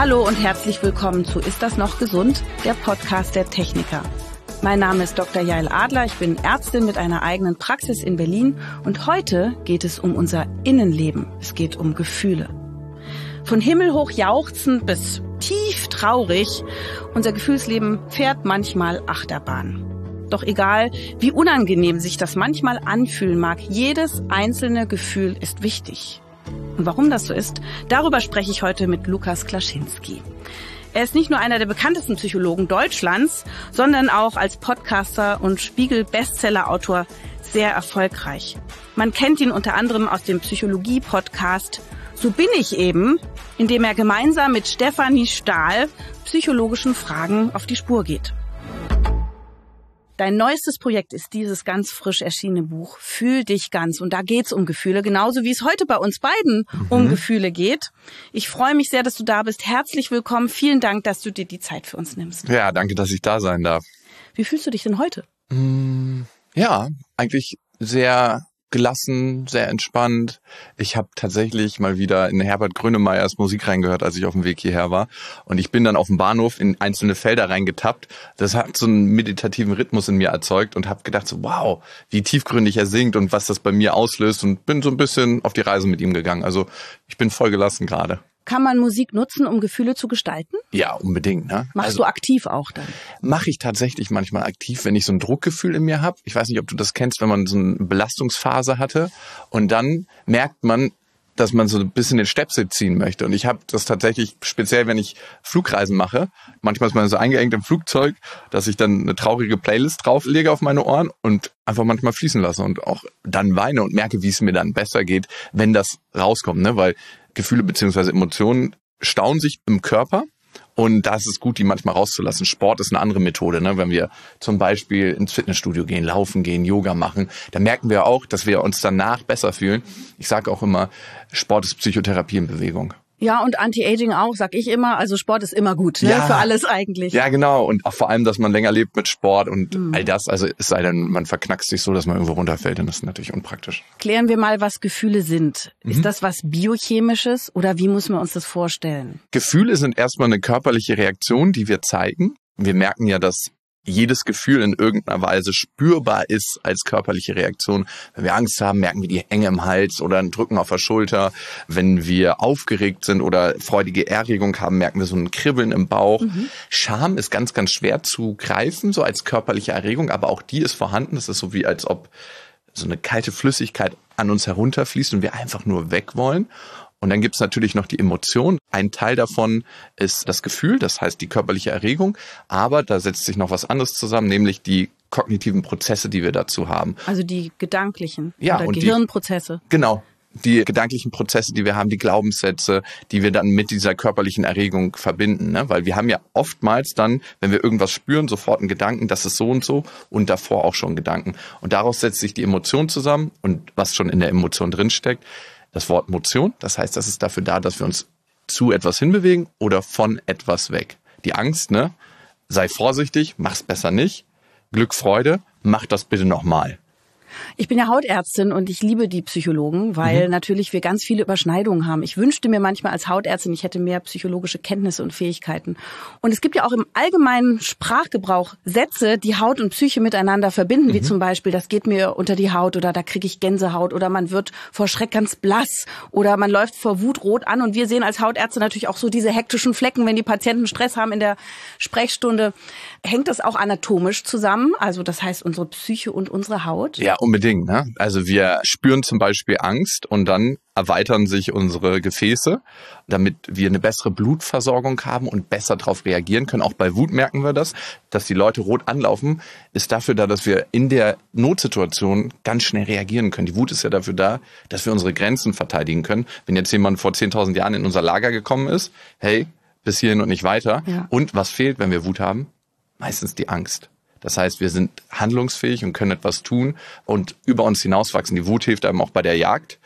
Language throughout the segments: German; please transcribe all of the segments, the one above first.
Hallo und herzlich willkommen zu Ist das noch gesund? Der Podcast der Techniker. Mein Name ist Dr. Jael Adler, ich bin Ärztin mit einer eigenen Praxis in Berlin und heute geht es um unser Innenleben. Es geht um Gefühle. Von himmelhoch jauchzend bis tief traurig, unser Gefühlsleben fährt manchmal Achterbahn. Doch egal, wie unangenehm sich das manchmal anfühlen mag, jedes einzelne Gefühl ist wichtig. Und warum das so ist, darüber spreche ich heute mit Lukas Klaschinski. Er ist nicht nur einer der bekanntesten Psychologen Deutschlands, sondern auch als Podcaster und Spiegel-Bestseller-Autor sehr erfolgreich. Man kennt ihn unter anderem aus dem Psychologie-Podcast So bin ich eben, in dem er gemeinsam mit Stefanie Stahl psychologischen Fragen auf die Spur geht. Dein neuestes Projekt ist dieses ganz frisch erschienene Buch Fühl dich ganz. Und da geht's um Gefühle, genauso wie es heute bei uns beiden um Gefühle geht. Ich freue mich sehr, dass du da bist. Herzlich willkommen. Vielen Dank, dass du dir die Zeit für uns nimmst. Ja, danke, dass ich da sein darf. Wie fühlst du dich denn heute? Ja, eigentlich sehr gelassen, sehr entspannt. Ich habe tatsächlich mal wieder in Herbert Grönemeyers Musik reingehört, als ich auf dem Weg hierher war. Und ich bin dann auf dem Bahnhof in einzelne Felder reingetappt. Das hat so einen meditativen Rhythmus in mir erzeugt und habe gedacht, so wow, wie tiefgründig er singt und was das bei mir auslöst. Und bin so ein bisschen auf die Reise mit ihm gegangen. Also ich bin voll gelassen gerade. Kann man Musik nutzen, um Gefühle zu gestalten? Ja, unbedingt. Ne? Machst du aktiv auch dann? Mache ich tatsächlich manchmal aktiv, wenn ich so ein Druckgefühl in mir habe. Ich weiß nicht, ob du das kennst, wenn man so eine Belastungsphase hatte und dann merkt man, dass man so ein bisschen den Stöpsel ziehen möchte. Und ich habe das tatsächlich speziell, wenn ich Flugreisen mache. Manchmal ist man so eingeengt im Flugzeug, dass ich dann eine traurige Playlist drauflege auf meine Ohren und einfach manchmal fließen lasse und auch dann weine und merke, wie es mir dann besser geht, wenn das rauskommt. Ne? Weil Gefühle bzw. Emotionen stauen sich im Körper und da ist es gut, die manchmal rauszulassen. Sport ist eine andere Methode. Ne? Wenn wir zum Beispiel ins Fitnessstudio gehen, laufen gehen, Yoga machen, dann merken wir auch, dass wir uns danach besser fühlen. Ich sage auch immer, Sport ist Psychotherapie in Bewegung. Ja, und Anti-Aging auch, sag ich immer. Also Sport ist immer gut, ne? Ja, für alles eigentlich. Ja, genau. Und auch vor allem, dass man länger lebt mit Sport und all das. Also es sei denn, man verknackst sich so, dass man irgendwo runterfällt. Dann ist das natürlich unpraktisch. Klären wir mal, was Gefühle sind. Ist das was Biochemisches oder wie muss man uns das vorstellen? Gefühle sind erstmal eine körperliche Reaktion, die wir zeigen. Wir merken ja, dass jedes Gefühl in irgendeiner Weise spürbar ist als körperliche Reaktion. Wenn wir Angst haben, merken wir die Enge im Hals oder ein Drücken auf der Schulter. Wenn wir aufgeregt sind oder freudige Erregung haben, merken wir so ein Kribbeln im Bauch. Scham ist ganz, ganz schwer zu greifen, so als körperliche Erregung, aber auch die ist vorhanden. Das ist so wie, als ob so eine kalte Flüssigkeit an uns herunterfließt und wir einfach nur weg wollen. Und dann gibt's natürlich noch die Emotion. Ein Teil davon ist das Gefühl, das heißt die körperliche Erregung. Aber da setzt sich noch was anderes zusammen, nämlich die kognitiven Prozesse, die wir dazu haben. Also die gedanklichen oder Gehirnprozesse. Genau, die gedanklichen Prozesse, die wir haben, die Glaubenssätze, die wir dann mit dieser körperlichen Erregung verbinden. Ne? Weil wir haben ja oftmals dann, wenn wir irgendwas spüren, sofort einen Gedanken, das ist so und davor auch schon Gedanken. Und daraus setzt sich die Emotion zusammen und was schon in der Emotion drinsteckt. Das Wort Motion, das heißt, das ist dafür da, dass wir uns zu etwas hinbewegen oder von etwas weg. Die Angst, ne? Sei vorsichtig, mach's besser nicht. Glück, Freude, mach das bitte nochmal. Ich bin ja Hautärztin und ich liebe die Psychologen, weil natürlich wir ganz viele Überschneidungen haben. Ich wünschte mir manchmal als Hautärztin, ich hätte mehr psychologische Kenntnisse und Fähigkeiten. Und es gibt ja auch im allgemeinen Sprachgebrauch Sätze, die Haut und Psyche miteinander verbinden, wie zum Beispiel, das geht mir unter die Haut oder da kriege ich Gänsehaut oder man wird vor Schreck ganz blass oder man läuft vor Wut rot an. Und wir sehen als Hautärzte natürlich auch so diese hektischen Flecken, wenn die Patienten Stress haben in der Sprechstunde. Hängt das auch anatomisch zusammen? Also das heißt unsere Psyche und unsere Haut? Ja, unbedingt. Ne? Also wir spüren zum Beispiel Angst und dann erweitern sich unsere Gefäße, damit wir eine bessere Blutversorgung haben und besser darauf reagieren können. Auch bei Wut merken wir das, dass die Leute rot anlaufen, ist dafür da, dass wir in der Notsituation ganz schnell reagieren können. Die Wut ist ja dafür da, dass wir unsere Grenzen verteidigen können. Wenn jetzt jemand vor 10.000 Jahren in unser Lager gekommen ist, hey, bis hierhin und nicht weiter. Ja. Und was fehlt, wenn wir Wut haben? Meistens die Angst. Das heißt, wir sind handlungsfähig und können etwas tun und über uns hinauswachsen. Die Wut hilft einem auch bei der Jagd.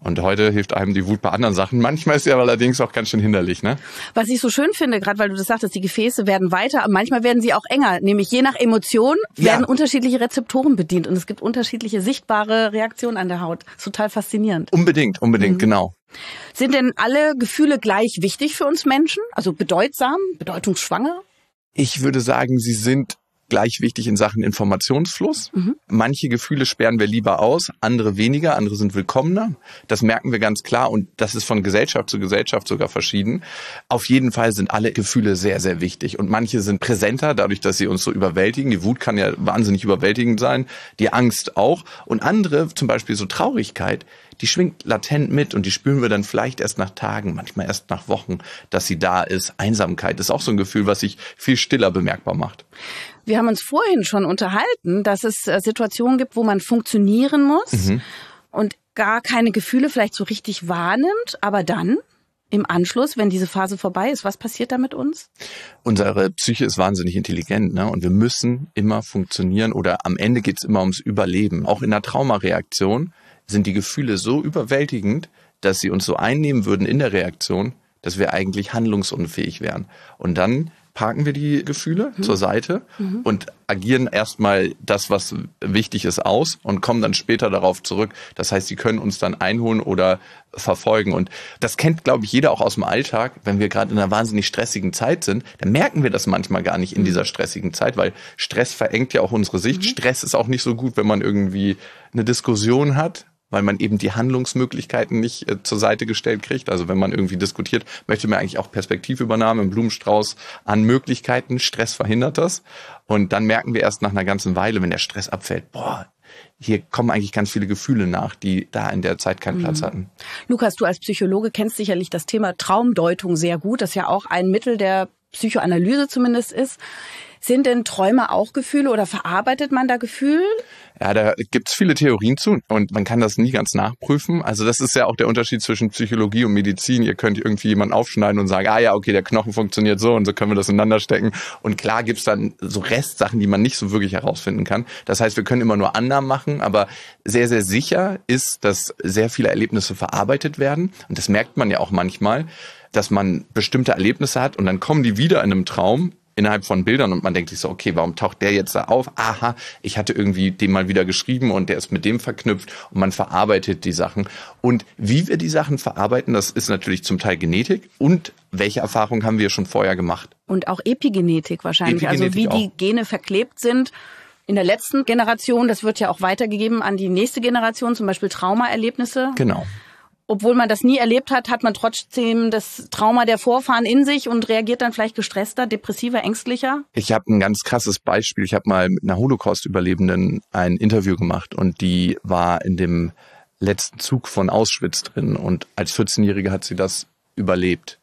Und heute hilft einem die Wut bei anderen Sachen. Manchmal ist sie aber allerdings auch ganz schön hinderlich, ne? Was ich so schön finde, gerade weil du das sagtest, die Gefäße werden weiter, manchmal werden sie auch enger. Nämlich je nach Emotion werden unterschiedliche Rezeptoren bedient und es gibt unterschiedliche sichtbare Reaktionen an der Haut. Das ist total faszinierend. Unbedingt, genau. Sind denn alle Gefühle gleich wichtig für uns Menschen? Also bedeutsam, bedeutungsschwanger? Ich würde sagen, sie sind gleich wichtig in Sachen Informationsfluss. Manche Gefühle sperren wir lieber aus, andere weniger, andere sind willkommener. Das merken wir ganz klar und das ist von Gesellschaft zu Gesellschaft sogar verschieden. Auf jeden Fall sind alle Gefühle sehr, sehr wichtig und manche sind präsenter, dadurch, dass sie uns so überwältigen. Die Wut kann ja wahnsinnig überwältigend sein, die Angst auch. Und andere, zum Beispiel so Traurigkeit, die schwingt latent mit und die spüren wir dann vielleicht erst nach Tagen, manchmal erst nach Wochen, dass sie da ist. Einsamkeit ist auch so ein Gefühl, was sich viel stiller bemerkbar macht. Wir haben uns vorhin schon unterhalten, dass es Situationen gibt, wo man funktionieren muss und gar keine Gefühle vielleicht so richtig wahrnimmt, aber dann im Anschluss, wenn diese Phase vorbei ist, was passiert da mit uns? Unsere Psyche ist wahnsinnig intelligent, ne? Und wir müssen immer funktionieren oder am Ende geht es immer ums Überleben. Auch in der Traumareaktion sind die Gefühle so überwältigend, dass sie uns so einnehmen würden in der Reaktion, dass wir eigentlich handlungsunfähig wären. Und dann parken wir die Gefühle zur Seite und agieren erstmal das, was wichtig ist, aus und kommen dann später darauf zurück. Das heißt, sie können uns dann einholen oder verfolgen. Und das kennt, glaube ich, jeder auch aus dem Alltag. Wenn wir gerade in einer wahnsinnig stressigen Zeit sind, dann merken wir das manchmal gar nicht in dieser stressigen Zeit, weil Stress verengt ja auch unsere Sicht. Stress ist auch nicht so gut, wenn man irgendwie eine Diskussion hat, weil man eben die Handlungsmöglichkeiten nicht zur Seite gestellt kriegt. Also wenn man irgendwie diskutiert, möchte man eigentlich auch Perspektivübernahme, einen Blumenstrauß an Möglichkeiten. Stress verhindert das. Und dann merken wir erst nach einer ganzen Weile, wenn der Stress abfällt, hier kommen eigentlich ganz viele Gefühle nach, die da in der Zeit keinen Platz hatten. Lukas, du als Psychologe kennst sicherlich das Thema Traumdeutung sehr gut, das ja auch ein Mittel der Psychoanalyse zumindest ist. Sind denn Träume auch Gefühle oder verarbeitet man da Gefühl? Ja, da gibt's viele Theorien zu und man kann das nie ganz nachprüfen. Also das ist ja auch der Unterschied zwischen Psychologie und Medizin. Ihr könnt irgendwie jemanden aufschneiden und sagen, okay, der Knochen funktioniert so und so können wir das ineinander stecken. Und klar gibt's dann so Restsachen, die man nicht so wirklich herausfinden kann. Das heißt, wir können immer nur Annahmen machen, aber sehr, sehr sicher ist, dass sehr viele Erlebnisse verarbeitet werden. Und das merkt man ja auch manchmal, dass man bestimmte Erlebnisse hat und dann kommen die wieder in einem Traum innerhalb von Bildern und man denkt sich so, okay, warum taucht der jetzt da auf? Aha, ich hatte irgendwie dem mal wieder geschrieben und der ist mit dem verknüpft und man verarbeitet die Sachen. Und wie wir die Sachen verarbeiten, das ist natürlich zum Teil Genetik und welche Erfahrungen haben wir schon vorher gemacht. Und auch Epigenetik wahrscheinlich, also wie die Gene verklebt sind. In der letzten Generation, das wird ja auch weitergegeben an die nächste Generation, zum Beispiel Traumaerlebnisse. Genau. Obwohl man das nie erlebt hat, hat man trotzdem das Trauma der Vorfahren in sich und reagiert dann vielleicht gestresster, depressiver, ängstlicher? Ich habe ein ganz krasses Beispiel. Ich habe mal mit einer Holocaust-Überlebenden ein Interview gemacht und die war in dem letzten Zug von Auschwitz drin und als 14-Jährige hat sie das überlebt.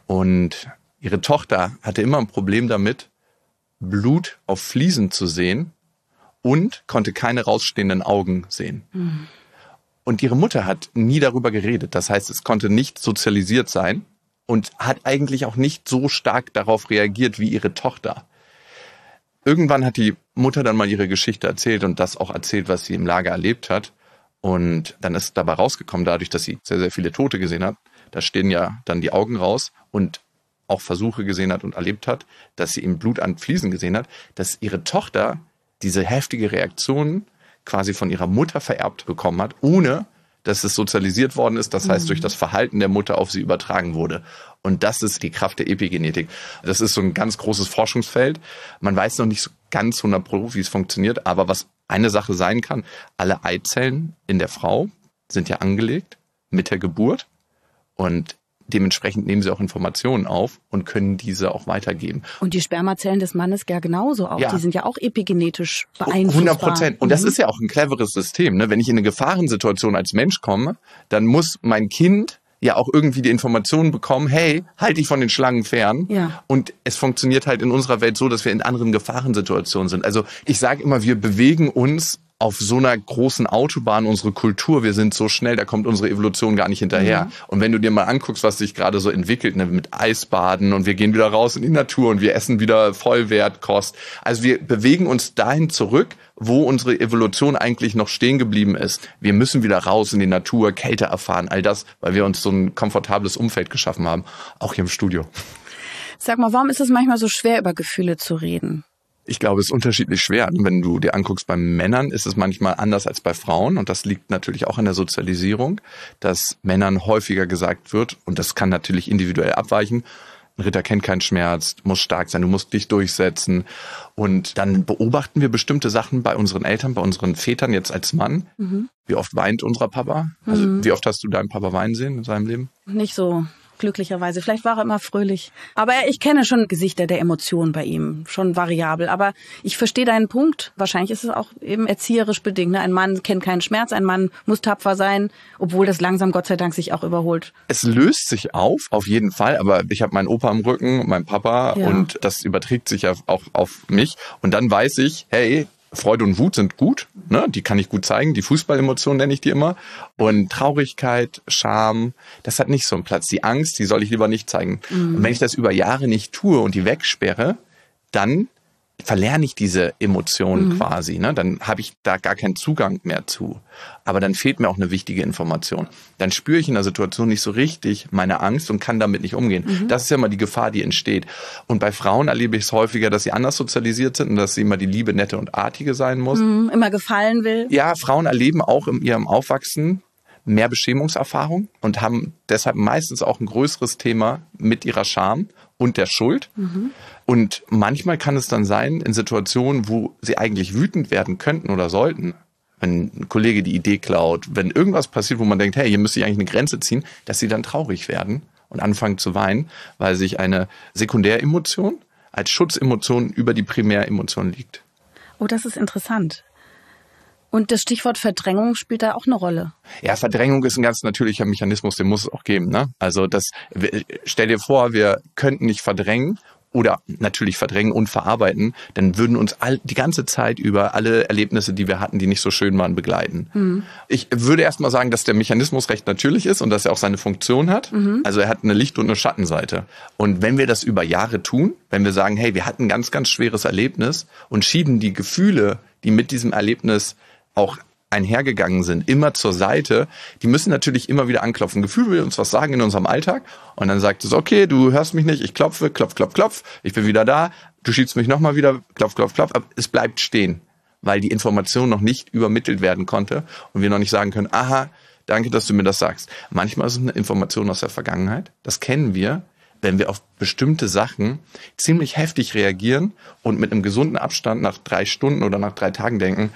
Und ihre Tochter hatte immer ein Problem damit, Blut auf Fliesen zu sehen und konnte keine rausstehenden Augen sehen. Und ihre Mutter hat nie darüber geredet. Das heißt, es konnte nicht sozialisiert sein und hat eigentlich auch nicht so stark darauf reagiert wie ihre Tochter. Irgendwann hat die Mutter dann mal ihre Geschichte erzählt und das auch erzählt, was sie im Lager erlebt hat. Und dann ist dabei rausgekommen, dadurch, dass sie sehr, sehr viele Tote gesehen hat, da stehen ja dann die Augen raus und auch Versuche gesehen hat und erlebt hat, dass sie im Blut an Fliesen gesehen hat, dass ihre Tochter diese heftige Reaktion quasi von ihrer Mutter vererbt bekommen hat, ohne dass es sozialisiert worden ist, das heißt durch das Verhalten der Mutter auf sie übertragen wurde. Und das ist die Kraft der Epigenetik. Das ist so ein ganz großes Forschungsfeld. Man weiß noch nicht so ganz 100%, wie es funktioniert, aber was eine Sache sein kann, alle Eizellen in der Frau sind ja angelegt mit der Geburt und dementsprechend nehmen sie auch Informationen auf und können diese auch weitergeben. Und die Spermazellen des Mannes ja genauso auch. Ja. Die sind ja auch epigenetisch beeinflussbar. 100%. Und das ist ja auch ein cleveres System. Ne? Wenn ich in eine Gefahrensituation als Mensch komme, dann muss mein Kind ja auch irgendwie die Informationen bekommen, hey, halt dich von den Schlangen fern. Ja. Und es funktioniert halt in unserer Welt so, dass wir in anderen Gefahrensituationen sind. Also ich sage immer, wir bewegen uns auf so einer großen Autobahn, unsere Kultur, wir sind so schnell, da kommt unsere Evolution gar nicht hinterher. Und wenn du dir mal anguckst, was sich gerade so entwickelt, ne, mit Eisbaden und wir gehen wieder raus in die Natur und wir essen wieder Vollwertkost. Also wir bewegen uns dahin zurück, wo unsere Evolution eigentlich noch stehen geblieben ist. Wir müssen wieder raus in die Natur, Kälte erfahren, all das, weil wir uns so ein komfortables Umfeld geschaffen haben, auch hier im Studio. Sag mal, warum ist es manchmal so schwer, über Gefühle zu reden? Ich glaube, es ist unterschiedlich schwer. Wenn du dir anguckst, bei Männern ist es manchmal anders als bei Frauen. Und das liegt natürlich auch an der Sozialisierung, dass Männern häufiger gesagt wird, und das kann natürlich individuell abweichen, ein Ritter kennt keinen Schmerz, muss stark sein, du musst dich durchsetzen. Und dann beobachten wir bestimmte Sachen bei unseren Eltern, bei unseren Vätern jetzt als Mann. Wie oft weint unser Papa? Also wie oft hast du deinen Papa weinen sehen in seinem Leben? Nicht so. Glücklicherweise. Vielleicht war er immer fröhlich. Aber ich kenne schon Gesichter der Emotionen bei ihm. Schon variabel. Aber ich verstehe deinen Punkt. Wahrscheinlich ist es auch eben erzieherisch bedingt. Ne? Ein Mann kennt keinen Schmerz. Ein Mann muss tapfer sein, obwohl das langsam Gott sei Dank sich auch überholt. Es löst sich auf jeden Fall. Aber ich habe meinen Opa am Rücken, meinen Papa und das überträgt sich ja auch auf mich. Und dann weiß ich, hey, Freude und Wut sind gut, ne? Die kann ich gut zeigen. Die Fußballemotionen nenne ich die immer. Und Traurigkeit, Scham, das hat nicht so einen Platz. Die Angst, die soll ich lieber nicht zeigen. Und wenn ich das über Jahre nicht tue und die wegsperre, dann verlerne ich diese Emotionen quasi. Ne? Dann habe ich da gar keinen Zugang mehr zu. Aber dann fehlt mir auch eine wichtige Information. Dann spüre ich in der Situation nicht so richtig meine Angst und kann damit nicht umgehen. Das ist ja immer die Gefahr, die entsteht. Und bei Frauen erlebe ich es häufiger, dass sie anders sozialisiert sind und dass sie immer die Liebe, nette und artige sein muss. Immer gefallen will. Ja, Frauen erleben auch in ihrem Aufwachsen mehr Beschämungserfahrung und haben deshalb meistens auch ein größeres Thema mit ihrer Scham und der Schuld. Und manchmal kann es dann sein, in Situationen, wo sie eigentlich wütend werden könnten oder sollten, wenn ein Kollege die Idee klaut, wenn irgendwas passiert, wo man denkt, hey, hier müsste ich eigentlich eine Grenze ziehen, dass sie dann traurig werden und anfangen zu weinen, weil sich eine Sekundäremotion als Schutzemotion über die Primäremotion liegt. Oh, das ist interessant. Und das Stichwort Verdrängung spielt da auch eine Rolle. Ja, Verdrängung ist ein ganz natürlicher Mechanismus, den muss es auch geben. Ne? Also stell dir vor, wir könnten nicht verdrängen oder natürlich verdrängen und verarbeiten, dann würden uns die ganze Zeit über alle Erlebnisse, die wir hatten, die nicht so schön waren, begleiten. Ich würde erst mal sagen, dass der Mechanismus recht natürlich ist und dass er auch seine Funktion hat. Also er hat eine Licht- und eine Schattenseite. Und wenn wir das über Jahre tun, wenn wir sagen, hey, wir hatten ein ganz, ganz schweres Erlebnis und schieben die Gefühle, die mit diesem Erlebnis auch einhergegangen sind, immer zur Seite, die müssen natürlich immer wieder anklopfen. Gefühl will uns was sagen in unserem Alltag und dann sagt es, okay, du hörst mich nicht, ich klopfe, klopf, klopf, klopf, ich bin wieder da, du schiebst mich nochmal wieder, klopf, klopf, klopf, aber es bleibt stehen, weil die Information noch nicht übermittelt werden konnte und wir noch nicht sagen können, aha, danke, dass du mir das sagst. Manchmal ist es eine Information aus der Vergangenheit, das kennen wir, wenn wir auf bestimmte Sachen ziemlich heftig reagieren und mit einem gesunden Abstand nach 3 Stunden oder nach 3 Tagen denken,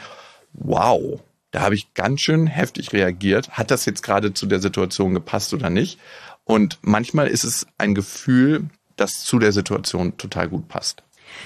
wow, da habe ich ganz schön heftig reagiert. Hat das jetzt gerade zu der Situation gepasst oder nicht? Und manchmal ist es ein Gefühl, das zu der Situation total gut passt.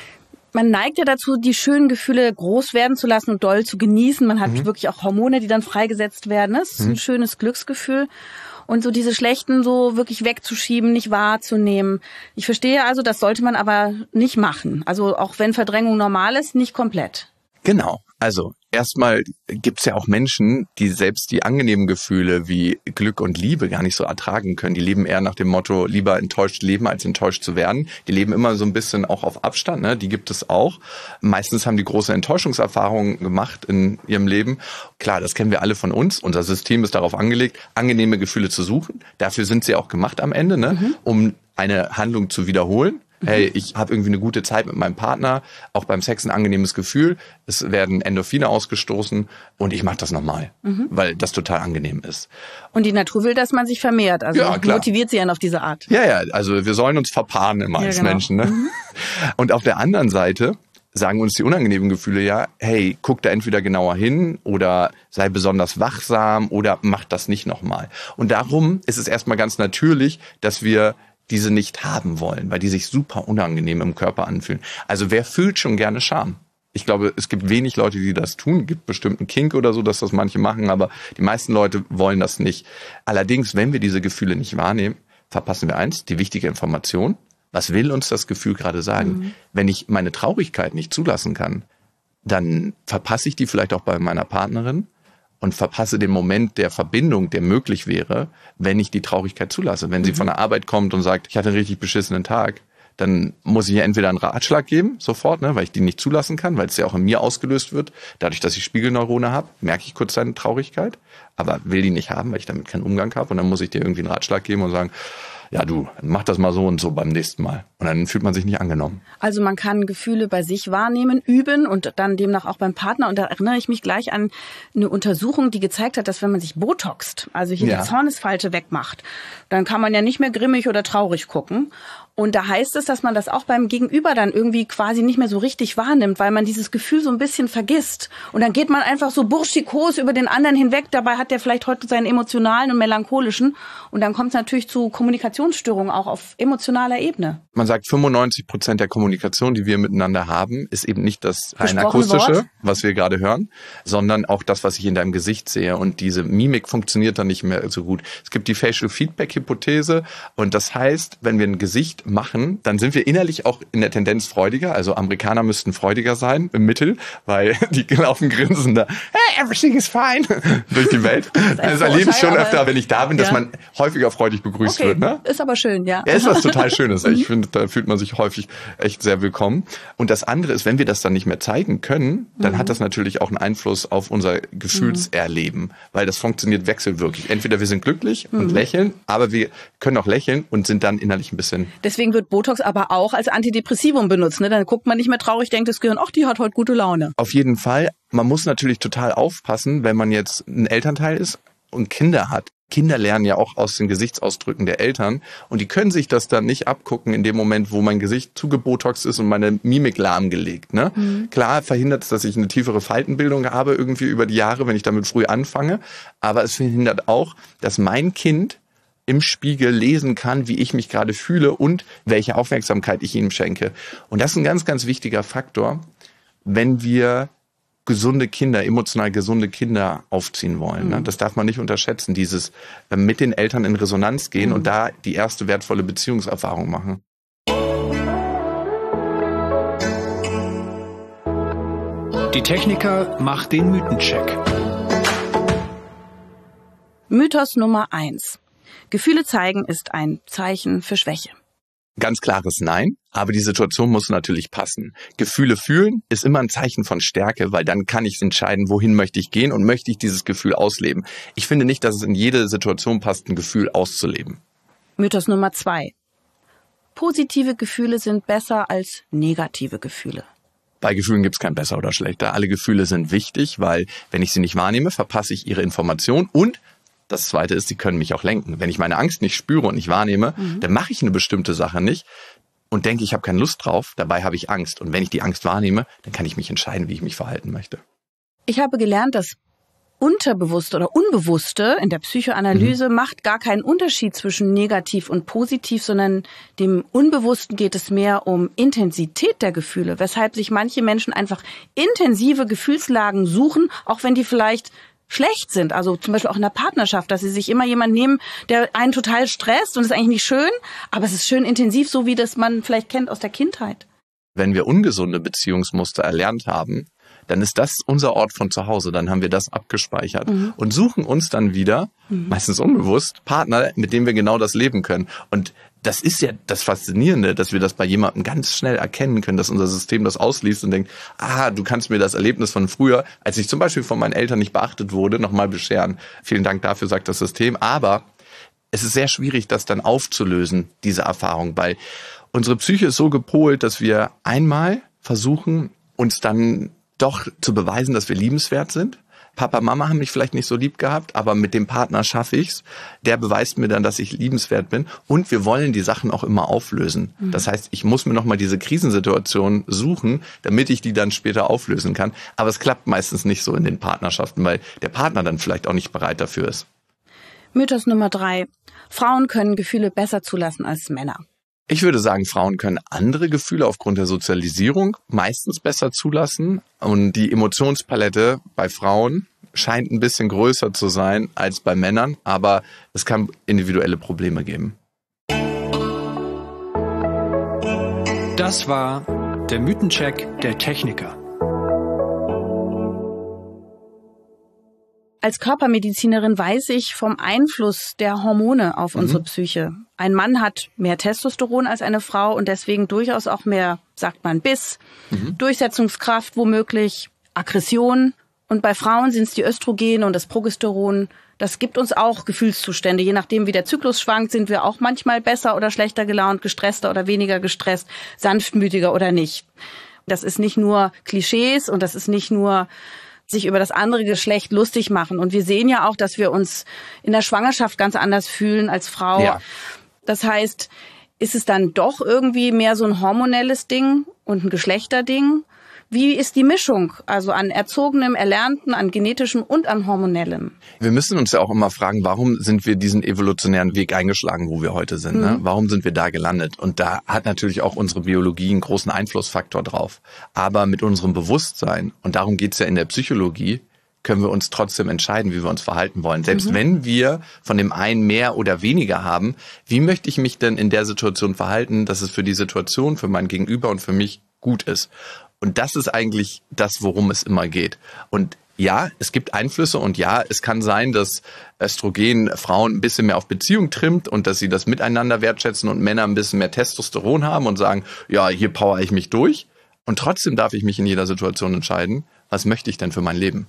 Man neigt ja dazu, die schönen Gefühle groß werden zu lassen und doll zu genießen. Man hat wirklich auch Hormone, die dann freigesetzt werden. Das ist ein schönes Glücksgefühl. Und so diese schlechten so wirklich wegzuschieben, nicht wahrzunehmen. Ich verstehe also, das sollte man aber nicht machen. Also auch wenn Verdrängung normal ist, nicht komplett. Genau. Also erstmal gibt's ja auch Menschen, die selbst die angenehmen Gefühle wie Glück und Liebe gar nicht so ertragen können. Die leben eher nach dem Motto, lieber enttäuscht leben, als enttäuscht zu werden. Die leben immer so ein bisschen auch auf Abstand, ne? Die gibt es auch. Meistens haben die große Enttäuschungserfahrungen gemacht in ihrem Leben. Klar, das kennen wir alle von uns. Unser System ist darauf angelegt, angenehme Gefühle zu suchen. Dafür sind sie auch gemacht am Ende, ne? Um eine Handlung zu wiederholen. Hey, ich habe irgendwie eine gute Zeit mit meinem Partner, auch beim Sex ein angenehmes Gefühl, es werden Endorphine ausgestoßen und ich mache das nochmal, weil das total angenehm ist. Und die Natur will, dass man sich vermehrt, also ja, motiviert sie dann auf diese Art. Ja, also wir sollen uns verpaaren immer als Menschen. Ne? Und auf der anderen Seite sagen uns die unangenehmen Gefühle ja, hey, guck da entweder genauer hin oder sei besonders wachsam oder mach das nicht nochmal. Und darum ist es erstmal ganz natürlich, dass wir diese nicht haben wollen, weil die sich super unangenehm im Körper anfühlen. Also wer fühlt schon gerne Scham? Ich glaube, es gibt wenig Leute, die das tun. Es gibt bestimmt einen Kink oder so, dass das manche machen, aber die meisten Leute wollen das nicht. Allerdings, wenn wir diese Gefühle nicht wahrnehmen, verpassen wir eins, die wichtige Information. Was will uns das Gefühl gerade sagen? Wenn ich meine Traurigkeit nicht zulassen kann, dann verpasse ich die vielleicht auch bei meiner Partnerin und verpasse den Moment der Verbindung, der möglich wäre, wenn ich die Traurigkeit zulasse. Wenn sie von der Arbeit kommt und sagt, ich hatte einen richtig beschissenen Tag, dann muss ich ihr entweder einen Ratschlag geben, sofort, ne, weil ich die nicht zulassen kann, weil es ja auch in mir ausgelöst wird. Dadurch, dass ich Spiegelneurone habe, merke ich kurz seine Traurigkeit, aber will die nicht haben, weil ich damit keinen Umgang habe. Und dann muss ich dir irgendwie einen Ratschlag geben und sagen, ja du, mach das mal so und so beim nächsten Mal. Und dann fühlt man sich nicht angenommen. Also man kann Gefühle bei sich wahrnehmen, üben und dann demnach auch beim Partner. Und da erinnere ich mich gleich an eine Untersuchung, die gezeigt hat, dass wenn man sich botoxt, also hier die Zornesfalte wegmacht, dann kann man ja nicht mehr grimmig oder traurig gucken. Und da heißt es, dass man das auch beim Gegenüber dann irgendwie quasi nicht mehr so richtig wahrnimmt, weil man dieses Gefühl so ein bisschen vergisst. Und dann geht man einfach so burschikos über den anderen hinweg. Dabei hat der vielleicht heute seinen emotionalen und melancholischen. Und dann kommt es natürlich zu Kommunikationsstörungen auch auf emotionaler Ebene. Man sagt, 95% der Kommunikation, die wir miteinander haben, ist eben nicht das rein akustische, was wir gerade hören, sondern auch das, was ich in deinem Gesicht sehe. Und diese Mimik funktioniert dann nicht mehr so gut. Es gibt die Facial Feedback Hypothese. Und das heißt, wenn wir ein Gesicht machen, dann sind wir innerlich auch in der Tendenz freudiger. Also Amerikaner müssten freudiger sein im Mittel, weil die laufen grinsender, hey, everything is fine, durch die Welt. Das erlebe ich schon öfter, wenn ich da bin, dass man häufiger freudig begrüßt wird. Ne? Ist aber schön, ja. Ja, ist was total Schönes. Ich finde, da fühlt man sich häufig echt sehr willkommen. Und das andere ist, wenn wir das dann nicht mehr zeigen können, dann hat das natürlich auch einen Einfluss auf unser Gefühlserleben, weil das funktioniert wechselwirklich. Entweder wir sind glücklich und lächeln, aber wir können auch lächeln und sind dann innerlich ein bisschen... Deswegen wird Botox aber auch als Antidepressivum benutzt. Ne? Dann guckt man nicht mehr traurig, denkt das Gehirn, ach, die hat heute gute Laune. Auf jeden Fall. Man muss natürlich total aufpassen, wenn man jetzt ein Elternteil ist und Kinder hat. Kinder lernen ja auch aus den Gesichtsausdrücken der Eltern und die können sich das dann nicht abgucken in dem Moment, wo mein Gesicht zugebotoxt ist und meine Mimik lahmgelegt. Ne? Klar verhindert es, dass ich eine tiefere Faltenbildung habe irgendwie über die Jahre, wenn ich damit früh anfange, aber es verhindert auch, dass mein Kind im Spiegel lesen kann, wie ich mich gerade fühle und welche Aufmerksamkeit ich ihm schenke. Und das ist ein ganz, ganz wichtiger Faktor, wenn wir gesunde Kinder, emotional gesunde Kinder aufziehen wollen. Ne? Das darf man nicht unterschätzen, dieses mit den Eltern in Resonanz gehen und da die erste wertvolle Beziehungserfahrung machen. Die Techniker macht den Mythencheck. Mythos Nummer 1. Gefühle zeigen ist ein Zeichen für Schwäche. Ganz klares Nein, aber die Situation muss natürlich passen. Gefühle fühlen ist immer ein Zeichen von Stärke, weil dann kann ich entscheiden, wohin möchte ich gehen und möchte ich dieses Gefühl ausleben. Ich finde nicht, dass es in jede Situation passt, ein Gefühl auszuleben. Mythos Nummer 2. Positive Gefühle sind besser als negative Gefühle. Bei Gefühlen gibt es kein besser oder schlechter. Alle Gefühle sind wichtig, weil wenn ich sie nicht wahrnehme, verpasse ich ihre Information und das Zweite ist, sie können mich auch lenken. Wenn ich meine Angst nicht spüre und nicht wahrnehme, dann mache ich eine bestimmte Sache nicht und denke, ich habe keine Lust drauf. Dabei habe ich Angst. Und wenn ich die Angst wahrnehme, dann kann ich mich entscheiden, wie ich mich verhalten möchte. Ich habe gelernt, dass Unterbewusste oder Unbewusste in der Psychoanalyse macht gar keinen Unterschied zwischen negativ und positiv, sondern dem Unbewussten geht es mehr um Intensität der Gefühle, weshalb sich manche Menschen einfach intensive Gefühlslagen suchen, auch wenn die vielleicht schlecht sind, also zum Beispiel auch in der Partnerschaft, dass sie sich immer jemanden nehmen, der einen total stresst und es ist eigentlich nicht schön, aber es ist schön intensiv, so wie das man vielleicht kennt aus der Kindheit. Wenn wir ungesunde Beziehungsmuster erlernt haben, dann ist das unser Ort von zu Hause, dann haben wir das abgespeichert und suchen uns dann wieder, meistens unbewusst, Partner, mit denen wir genau das leben können. Und das ist ja das Faszinierende, dass wir das bei jemandem ganz schnell erkennen können, dass unser System das ausliest und denkt, du kannst mir das Erlebnis von früher, als ich zum Beispiel von meinen Eltern nicht beachtet wurde, nochmal bescheren. Vielen Dank dafür, sagt das System. Aber es ist sehr schwierig, das dann aufzulösen, diese Erfahrung, weil unsere Psyche ist so gepolt, dass wir einmal versuchen, uns dann doch zu beweisen, dass wir liebenswert sind. Papa, Mama haben mich vielleicht nicht so lieb gehabt, aber mit dem Partner schaffe ich's. Der beweist mir dann, dass ich liebenswert bin. Und wir wollen die Sachen auch immer auflösen. Das heißt, ich muss mir nochmal diese Krisensituation suchen, damit ich die dann später auflösen kann. Aber es klappt meistens nicht so in den Partnerschaften, weil der Partner dann vielleicht auch nicht bereit dafür ist. Mythos Nummer 3. Frauen können Gefühle besser zulassen als Männer. Ich würde sagen, Frauen können andere Gefühle aufgrund der Sozialisierung meistens besser zulassen. Und die Emotionspalette bei Frauen scheint ein bisschen größer zu sein als bei Männern. Aber es kann individuelle Probleme geben. Das war der Mythencheck der Techniker. Als Körpermedizinerin weiß ich vom Einfluss der Hormone auf unsere Psyche. Ein Mann hat mehr Testosteron als eine Frau und deswegen durchaus auch mehr, sagt man, Biss, Durchsetzungskraft womöglich, Aggression. Und bei Frauen sind es die Östrogene und das Progesteron. Das gibt uns auch Gefühlszustände. Je nachdem, wie der Zyklus schwankt, sind wir auch manchmal besser oder schlechter gelaunt, gestresster oder weniger gestresst, sanftmütiger oder nicht. Das ist nicht nur Klischees und das ist nicht nur sich über das andere Geschlecht lustig machen. Und wir sehen ja auch, dass wir uns in der Schwangerschaft ganz anders fühlen als Frau. Ja. Das heißt, ist es dann doch irgendwie mehr so ein hormonelles Ding und ein Geschlechterding? Wie ist die Mischung, also an Erzogenem, Erlernten, an Genetischem und an Hormonellem? Wir müssen uns ja auch immer fragen, warum sind wir diesen evolutionären Weg eingeschlagen, wo wir heute sind? Ne? Warum sind wir da gelandet? Und da hat natürlich auch unsere Biologie einen großen Einflussfaktor drauf. Aber mit unserem Bewusstsein, und darum geht's ja in der Psychologie, können wir uns trotzdem entscheiden, wie wir uns verhalten wollen. Selbst wenn wir von dem einen mehr oder weniger haben, wie möchte ich mich denn in der Situation verhalten, dass es für die Situation, für mein Gegenüber und für mich gut ist? Und das ist eigentlich das, worum es immer geht. Und ja, es gibt Einflüsse und ja, es kann sein, dass Östrogen Frauen ein bisschen mehr auf Beziehung trimmt und dass sie das miteinander wertschätzen und Männer ein bisschen mehr Testosteron haben und sagen, ja, hier power ich mich durch. Und trotzdem darf ich mich in jeder Situation entscheiden, was möchte ich denn für mein Leben?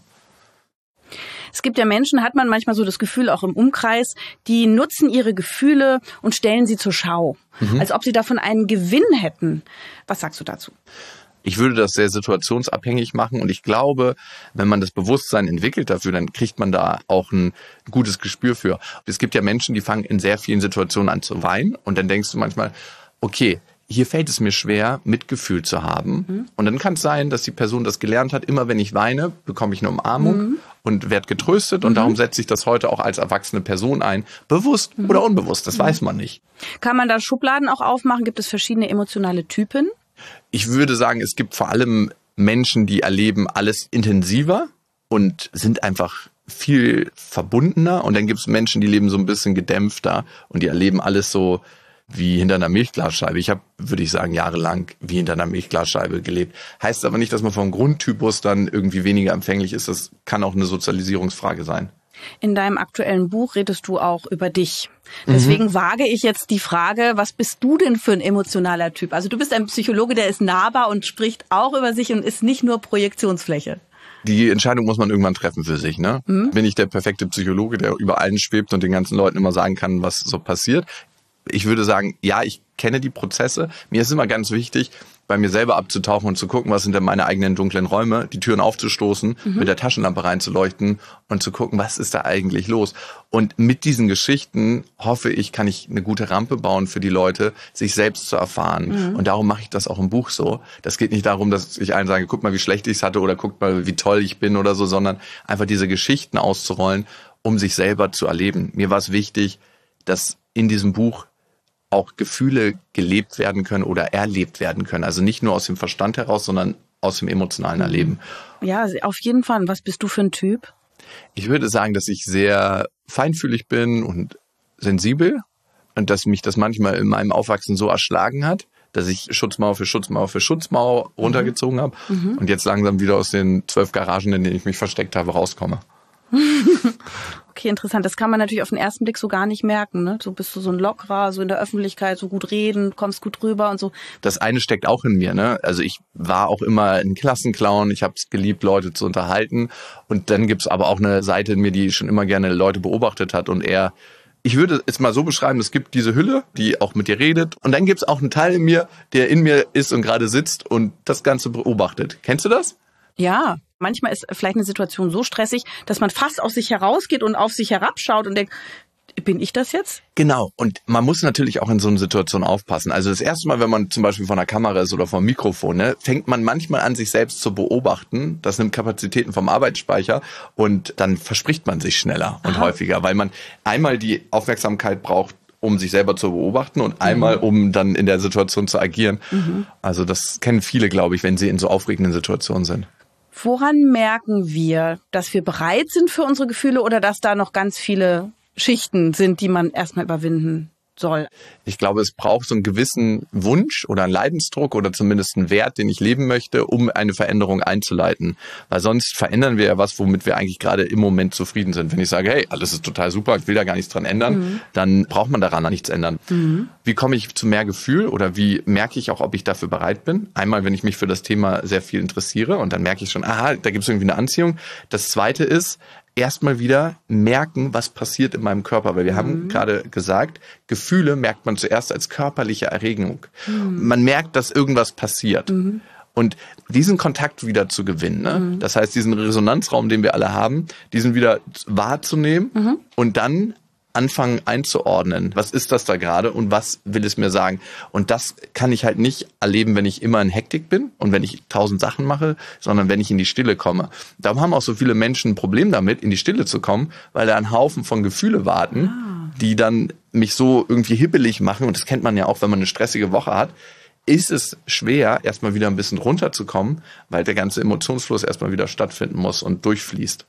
Es gibt ja Menschen, hat man manchmal so das Gefühl, auch im Umkreis, die nutzen ihre Gefühle und stellen sie zur Schau, als ob sie davon einen Gewinn hätten. Was sagst du dazu? Ich würde das sehr situationsabhängig machen und ich glaube, wenn man das Bewusstsein entwickelt dafür, dann kriegt man da auch ein gutes Gespür für. Es gibt ja Menschen, die fangen in sehr vielen Situationen an zu weinen und dann denkst du manchmal, okay, hier fällt es mir schwer, Mitgefühl zu haben. Und dann kann es sein, dass die Person das gelernt hat, immer wenn ich weine, bekomme ich eine Umarmung und werde getröstet. Und darum setze ich das heute auch als erwachsene Person ein. Bewusst oder unbewusst, das weiß man nicht. Kann man da Schubladen auch aufmachen? Gibt es verschiedene emotionale Typen? Ich würde sagen, es gibt vor allem Menschen, die erleben alles intensiver und sind einfach viel verbundener. Und dann gibt es Menschen, die leben so ein bisschen gedämpfter und die erleben alles so wie hinter einer Milchglasscheibe. Ich habe, würde ich sagen, jahrelang wie hinter einer Milchglasscheibe gelebt. Heißt aber nicht, dass man vom Grundtypus dann irgendwie weniger empfänglich ist. Das kann auch eine Sozialisierungsfrage sein. In deinem aktuellen Buch redest du auch über dich. Deswegen wage ich jetzt die Frage, was bist du denn für ein emotionaler Typ? Also du bist ein Psychologe, der ist nahbar und spricht auch über sich und ist nicht nur Projektionsfläche. Die Entscheidung muss man irgendwann treffen für sich, ne? Bin ich der perfekte Psychologe, der über allen schwebt und den ganzen Leuten immer sagen kann, was so passiert? Ich würde sagen, ja, ich kenne die Prozesse. Mir ist immer ganz wichtig, bei mir selber abzutauchen und zu gucken, was sind denn meine eigenen dunklen Räume, die Türen aufzustoßen, mit der Taschenlampe reinzuleuchten und zu gucken, was ist da eigentlich los. Und mit diesen Geschichten, hoffe ich, kann ich eine gute Rampe bauen für die Leute, sich selbst zu erfahren. Und darum mache ich das auch im Buch so. Das geht nicht darum, dass ich allen sage, guck mal, wie schlecht ich es hatte oder guck mal, wie toll ich bin oder so, sondern einfach diese Geschichten auszurollen, um sich selber zu erleben. Mir war es wichtig, dass in diesem Buch auch Gefühle gelebt werden können oder erlebt werden können. Also nicht nur aus dem Verstand heraus, sondern aus dem emotionalen Erleben. Ja, auf jeden Fall. Was bist du für ein Typ? Ich würde sagen, dass ich sehr feinfühlig bin und sensibel und dass mich das manchmal in meinem Aufwachsen so erschlagen hat, dass ich Schutzmauer für Schutzmauer für Schutzmauer runtergezogen habe und jetzt langsam wieder aus den 12 Garagen, in denen ich mich versteckt habe, rauskomme. Okay, interessant. Das kann man natürlich auf den ersten Blick so gar nicht merken, ne? So bist du so ein Lockerer, so in der Öffentlichkeit, so gut reden, kommst gut rüber und so. Das eine steckt auch in mir, ne? Also ich war auch immer ein Klassenclown, ich habe es geliebt, Leute zu unterhalten. Und dann gibt's aber auch eine Seite in mir, die schon immer gerne Leute beobachtet hat und eher, ich würde es mal so beschreiben, es gibt diese Hülle, die auch mit dir redet. Und dann gibt's auch einen Teil in mir, der in mir ist und gerade sitzt und das Ganze beobachtet. Kennst du das? Ja, manchmal ist vielleicht eine Situation so stressig, dass man fast aus sich herausgeht und auf sich herabschaut und denkt, bin ich das jetzt? Genau. Und man muss natürlich auch in so einer Situation aufpassen. Also das erste Mal, wenn man zum Beispiel vor einer Kamera ist oder vor einem Mikrofon, ne, fängt man manchmal an, sich selbst zu beobachten. Das nimmt Kapazitäten vom Arbeitsspeicher und dann verspricht man sich schneller und häufiger, weil man einmal die Aufmerksamkeit braucht, um sich selber zu beobachten und einmal, um dann in der Situation zu agieren. Also das kennen viele, glaube ich, wenn sie in so aufregenden Situationen sind. Woran merken wir, dass wir bereit sind für unsere Gefühle oder dass da noch ganz viele Schichten sind, die man erstmal überwinden soll? Ich glaube, es braucht so einen gewissen Wunsch oder einen Leidensdruck oder zumindest einen Wert, den ich leben möchte, um eine Veränderung einzuleiten. Weil sonst verändern wir ja was, womit wir eigentlich gerade im Moment zufrieden sind. Wenn ich sage, hey, alles ist total super, ich will da gar nichts dran ändern, dann braucht man daran nichts ändern. Wie komme ich zu mehr Gefühl oder wie merke ich auch, ob ich dafür bereit bin? Einmal, wenn ich mich für das Thema sehr viel interessiere und dann merke ich schon, aha, da gibt es irgendwie eine Anziehung. Das Zweite ist, erstmal wieder merken, was passiert in meinem Körper. Weil wir haben gerade gesagt, Gefühle merkt man zuerst als körperliche Erregung. Man merkt, dass irgendwas passiert. Und diesen Kontakt wieder zu gewinnen, ne? Das heißt, diesen Resonanzraum, den wir alle haben, diesen wieder wahrzunehmen und dann anfangen einzuordnen. Was ist das da gerade und was will es mir sagen? Und das kann ich halt nicht erleben, wenn ich immer in Hektik bin und wenn ich 1000 Sachen mache, sondern wenn ich in die Stille komme. Darum haben auch so viele Menschen ein Problem damit, in die Stille zu kommen, weil da ein Haufen von Gefühle warten, die dann mich so irgendwie hibbelig machen. Und das kennt man ja auch, wenn man eine stressige Woche hat. Ist es schwer, erstmal wieder ein bisschen runterzukommen, weil der ganze Emotionsfluss erstmal wieder stattfinden muss und durchfließt.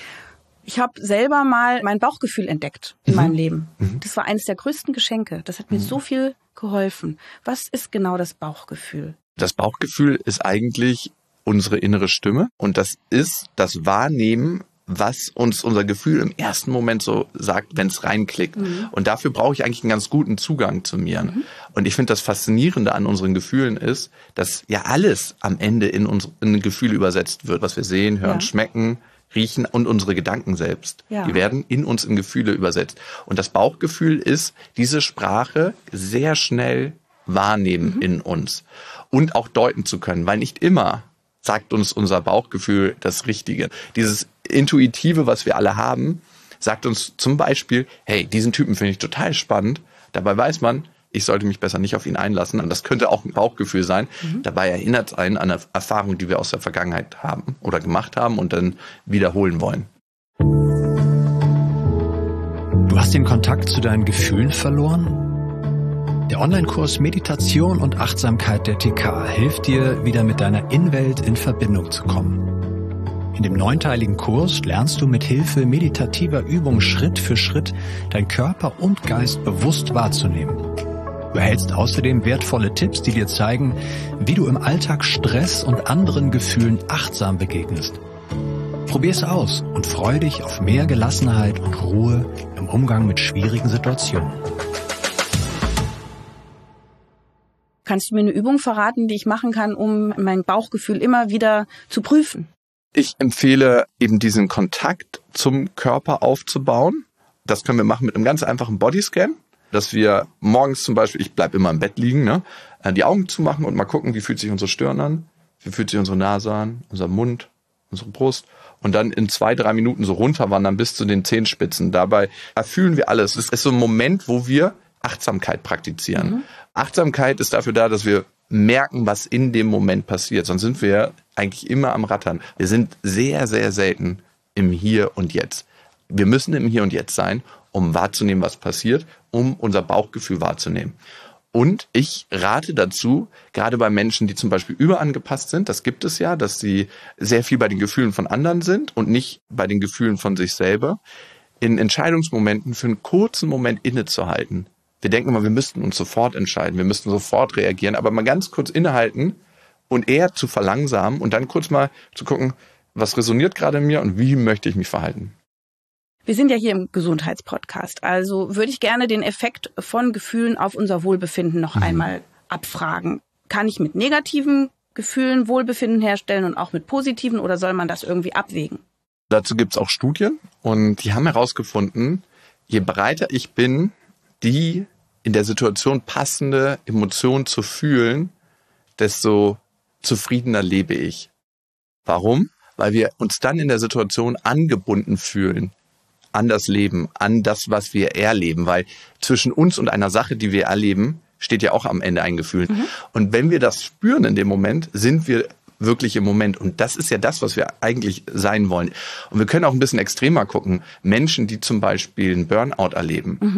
Ich habe selber mal mein Bauchgefühl entdeckt in meinem Leben. Das war eines der größten Geschenke. Das hat mir so viel geholfen. Was ist genau das Bauchgefühl? Das Bauchgefühl ist eigentlich unsere innere Stimme und das ist das Wahrnehmen, was uns unser Gefühl im ersten Moment so sagt, wenn es reinklickt. Und dafür brauche ich eigentlich einen ganz guten Zugang zu mir. Und ich finde, das Faszinierende an unseren Gefühlen ist, dass ja alles am Ende in Gefühle übersetzt wird, was wir sehen, hören, schmecken, riechen und unsere Gedanken selbst. Ja. Die werden in uns in Gefühle übersetzt. Und das Bauchgefühl ist, diese Sprache sehr schnell wahrnehmen in uns und auch deuten zu können, weil nicht immer sagt uns unser Bauchgefühl das Richtige. Dieses Intuitive, was wir alle haben, sagt uns zum Beispiel, hey, diesen Typen finde ich total spannend. Dabei weiß man, ich sollte mich besser nicht auf ihn einlassen. Und das könnte auch ein Bauchgefühl sein. Dabei erinnert es einen an eine Erfahrung, die wir aus der Vergangenheit haben oder gemacht haben und dann wiederholen wollen. Du hast den Kontakt zu deinen Gefühlen verloren? Der Online-Kurs Meditation und Achtsamkeit der TK hilft dir, wieder mit deiner Innenwelt in Verbindung zu kommen. In dem 9-teiligen Kurs lernst du mit Hilfe meditativer Übungen Schritt für Schritt deinen Körper und Geist bewusst wahrzunehmen. Du erhältst außerdem wertvolle Tipps, die dir zeigen, wie du im Alltag Stress und anderen Gefühlen achtsam begegnest. Probier's aus und freu dich auf mehr Gelassenheit und Ruhe im Umgang mit schwierigen Situationen. Kannst du mir eine Übung verraten, die ich machen kann, um mein Bauchgefühl immer wieder zu prüfen? Ich empfehle eben diesen Kontakt zum Körper aufzubauen. Das können wir machen mit einem ganz einfachen Bodyscan, dass wir morgens zum Beispiel, ich bleibe immer im Bett liegen, ne, die Augen zumachen und mal gucken, wie fühlt sich unsere Stirn an, wie fühlt sich unsere Nase an, unser Mund, unsere Brust und dann in 2-3 Minuten so runterwandern bis zu den Zehenspitzen. Dabei erfühlen wir alles. Es ist so ein Moment, wo wir Achtsamkeit praktizieren. Achtsamkeit ist dafür da, dass wir merken, was in dem Moment passiert. Sonst sind wir eigentlich immer am Rattern. Wir sind sehr, sehr selten im Hier und Jetzt. Wir müssen im Hier und Jetzt sein, um wahrzunehmen, was passiert, um unser Bauchgefühl wahrzunehmen. Und ich rate dazu, gerade bei Menschen, die zum Beispiel überangepasst sind, das gibt es ja, dass sie sehr viel bei den Gefühlen von anderen sind und nicht bei den Gefühlen von sich selber, in Entscheidungsmomenten für einen kurzen Moment innezuhalten. Wir denken immer, wir müssten uns sofort entscheiden, wir müssten sofort reagieren, aber mal ganz kurz innehalten und eher zu verlangsamen und dann kurz mal zu gucken, was resoniert gerade in mir und wie möchte ich mich verhalten. Wir sind ja hier im Gesundheitspodcast, also würde ich gerne den Effekt von Gefühlen auf unser Wohlbefinden noch einmal abfragen. Kann ich mit negativen Gefühlen Wohlbefinden herstellen und auch mit positiven oder soll man das irgendwie abwägen? Dazu gibt es auch Studien und die haben herausgefunden, je breiter ich bin, die in der Situation passende Emotion zu fühlen, desto zufriedener lebe ich. Warum? Weil wir uns dann in der Situation angebunden fühlen an das Leben, an das, was wir erleben. Weil zwischen uns und einer Sache, die wir erleben, steht ja auch am Ende ein Gefühl. Und wenn wir das spüren in dem Moment, sind wir wirklich im Moment. Und das ist ja das, was wir eigentlich sein wollen. Und wir können auch ein bisschen extremer gucken. Menschen, die zum Beispiel einen Burnout erleben,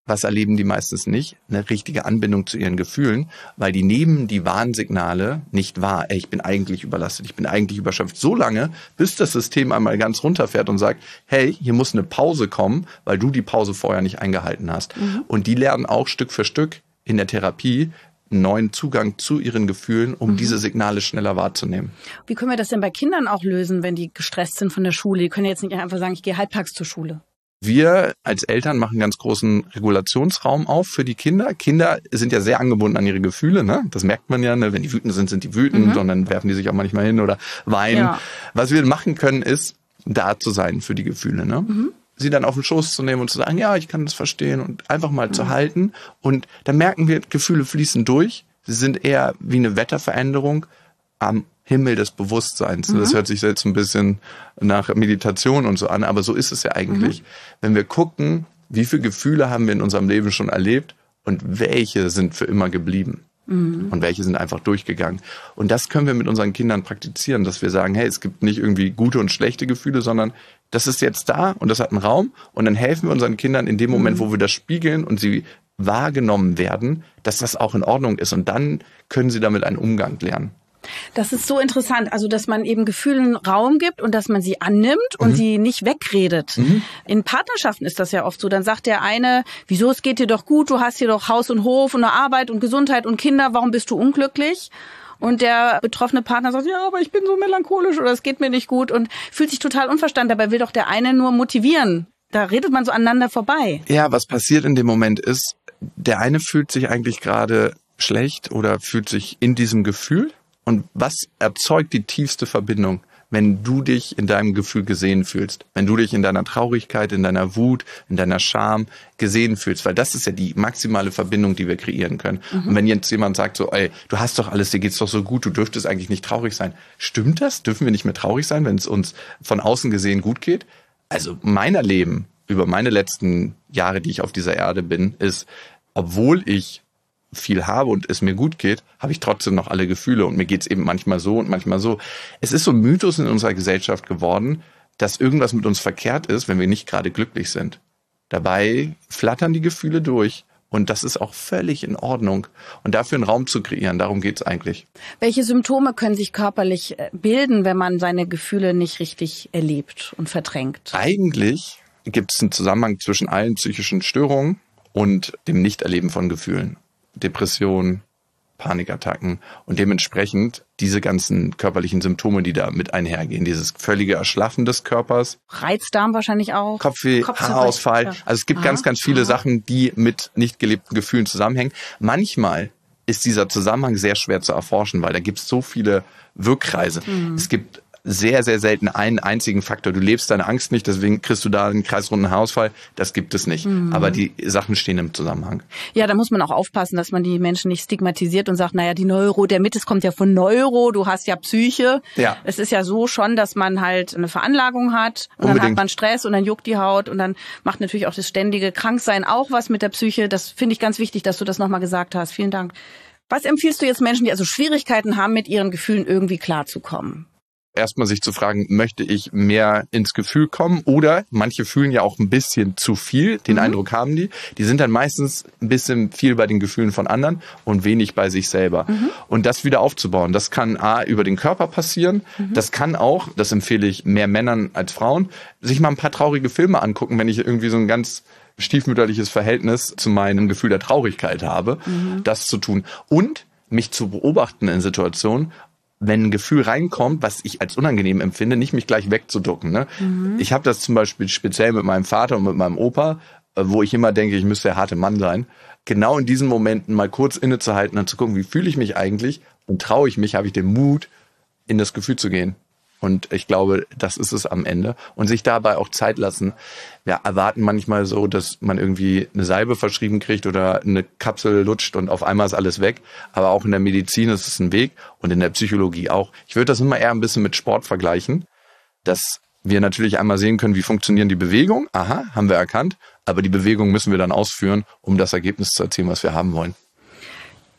was erleben die meistens nicht? Eine richtige Anbindung zu ihren Gefühlen, weil die nehmen die Warnsignale nicht wahr. Ey, ich bin eigentlich überlastet, ich bin eigentlich überschöpft. So lange, bis das System einmal ganz runterfährt und sagt, hey, hier muss eine Pause kommen, weil du die Pause vorher nicht eingehalten hast. Und die lernen auch Stück für Stück in der Therapie einen neuen Zugang zu ihren Gefühlen, um diese Signale schneller wahrzunehmen. Wie können wir das denn bei Kindern auch lösen, wenn die gestresst sind von der Schule? Die können jetzt nicht einfach sagen, ich gehe halbtags zur Schule. Wir als Eltern machen ganz großen Regulationsraum auf für die Kinder. Kinder sind ja sehr angebunden an ihre Gefühle, ne? Das merkt man ja, ne? Wenn die wütend sind, sind die wütend und dann werfen die sich auch manchmal hin oder weinen. Ja. Was wir machen können, ist, da zu sein für die Gefühle, ne? Sie dann auf den Schoß zu nehmen und zu sagen, ja, ich kann das verstehen und einfach mal zu halten. Und dann merken wir, Gefühle fließen durch. Sie sind eher wie eine Wetterveränderung am Himmel des Bewusstseins. Das hört sich jetzt ein bisschen nach Meditation und so an, aber so ist es ja eigentlich. Wenn wir gucken, wie viele Gefühle haben wir in unserem Leben schon erlebt und welche sind für immer geblieben und welche sind einfach durchgegangen. Und das können wir mit unseren Kindern praktizieren, dass wir sagen, hey, es gibt nicht irgendwie gute und schlechte Gefühle, sondern das ist jetzt da und das hat einen Raum und dann helfen wir unseren Kindern in dem Moment, wo wir das spiegeln und sie wahrgenommen werden, dass das auch in Ordnung ist und dann können sie damit einen Umgang lernen. Das ist so interessant, also dass man eben Gefühlen Raum gibt und dass man sie annimmt und sie nicht wegredet. In Partnerschaften ist das ja oft so. Dann sagt der eine, wieso, es geht dir doch gut, du hast hier doch Haus und Hof und eine Arbeit und Gesundheit und Kinder, warum bist du unglücklich? Und der betroffene Partner sagt, ja, aber ich bin so melancholisch oder es geht mir nicht gut und fühlt sich total unverstanden. Dabei will doch der eine nur motivieren. Da redet man so aneinander vorbei. Ja, was passiert in dem Moment ist, der eine fühlt sich eigentlich gerade schlecht oder fühlt sich in diesem Gefühl. Und was erzeugt die tiefste Verbindung, wenn du dich in deinem Gefühl gesehen fühlst? Wenn du dich in deiner Traurigkeit, in deiner Wut, in deiner Scham gesehen fühlst? Weil das ist ja die maximale Verbindung, die wir kreieren können. Und wenn jetzt jemand sagt so, ey, du hast doch alles, dir geht's doch so gut, du dürftest eigentlich nicht traurig sein. Stimmt das? Dürfen wir nicht mehr traurig sein, wenn es uns von außen gesehen gut geht? Also mein Erleben über meine letzten Jahre, die ich auf dieser Erde bin, ist, obwohl ich viel habe und es mir gut geht, habe ich trotzdem noch alle Gefühle und mir geht's eben manchmal so und manchmal so. Es ist so ein Mythos in unserer Gesellschaft geworden, dass irgendwas mit uns verkehrt ist, wenn wir nicht gerade glücklich sind. Dabei flattern die Gefühle durch und das ist auch völlig in Ordnung. Und dafür einen Raum zu kreieren, darum geht's eigentlich. Welche Symptome können sich körperlich bilden, wenn man seine Gefühle nicht richtig erlebt und verdrängt? Eigentlich gibt es einen Zusammenhang zwischen allen psychischen Störungen und dem Nichterleben von Gefühlen. Depression, Panikattacken und dementsprechend diese ganzen körperlichen Symptome, die da mit einhergehen. Dieses völlige Erschlaffen des Körpers. Reizdarm wahrscheinlich auch. Kopfweh, Haarausfall. Also es gibt ganz viele Sachen, die mit nicht gelebten Gefühlen zusammenhängen. Manchmal ist dieser Zusammenhang sehr schwer zu erforschen, weil da gibt es so viele Wirkkreise. Es gibt sehr, sehr selten einen einzigen Faktor. Du lebst deine Angst nicht, deswegen kriegst du da einen kreisrunden Haarausfall. Das gibt es nicht. Aber die Sachen stehen im Zusammenhang. Ja, da muss man auch aufpassen, dass man die Menschen nicht stigmatisiert und sagt, naja, der Mittes kommt ja von Neuro, du hast ja Psyche. Ja. Es ist ja so schon, dass man halt eine Veranlagung hat und dann hat man Stress und dann juckt die Haut und dann macht natürlich auch das ständige Kranksein auch was mit der Psyche. Das finde ich ganz wichtig, dass du das nochmal gesagt hast. Vielen Dank. Was empfiehlst du jetzt Menschen, die also Schwierigkeiten haben, mit ihren Gefühlen irgendwie klarzukommen? Erstmal sich zu fragen, möchte ich mehr ins Gefühl kommen? Oder manche fühlen ja auch ein bisschen zu viel, den Eindruck haben die. Die sind dann meistens ein bisschen viel bei den Gefühlen von anderen und wenig bei sich selber. Und das wieder aufzubauen, das kann über den Körper passieren. Das kann auch, das empfehle ich mehr Männern als Frauen, sich mal ein paar traurige Filme angucken, wenn ich irgendwie so ein ganz stiefmütterliches Verhältnis zu meinem Gefühl der Traurigkeit habe, das zu tun. Und mich zu beobachten in Situationen, wenn ein Gefühl reinkommt, was ich als unangenehm empfinde, nicht mich gleich wegzuducken. Ne? Ich habe das zum Beispiel speziell mit meinem Vater und mit meinem Opa, wo ich immer denke, ich müsste der harte Mann sein. Genau in diesen Momenten mal kurz innezuhalten und zu gucken, wie fühle ich mich eigentlich und traue ich mich, habe ich den Mut, in das Gefühl zu gehen. Und ich glaube, das ist es am Ende. Und sich dabei auch Zeit lassen. Wir erwarten manchmal so, dass man irgendwie eine Salbe verschrieben kriegt oder eine Kapsel lutscht und auf einmal ist alles weg. Aber auch in der Medizin ist es ein Weg und in der Psychologie auch. Ich würde das immer eher ein bisschen mit Sport vergleichen, dass wir natürlich einmal sehen können, wie funktionieren die Bewegungen. Aha, haben wir erkannt. Aber die Bewegung müssen wir dann ausführen, um das Ergebnis zu erzielen, was wir haben wollen.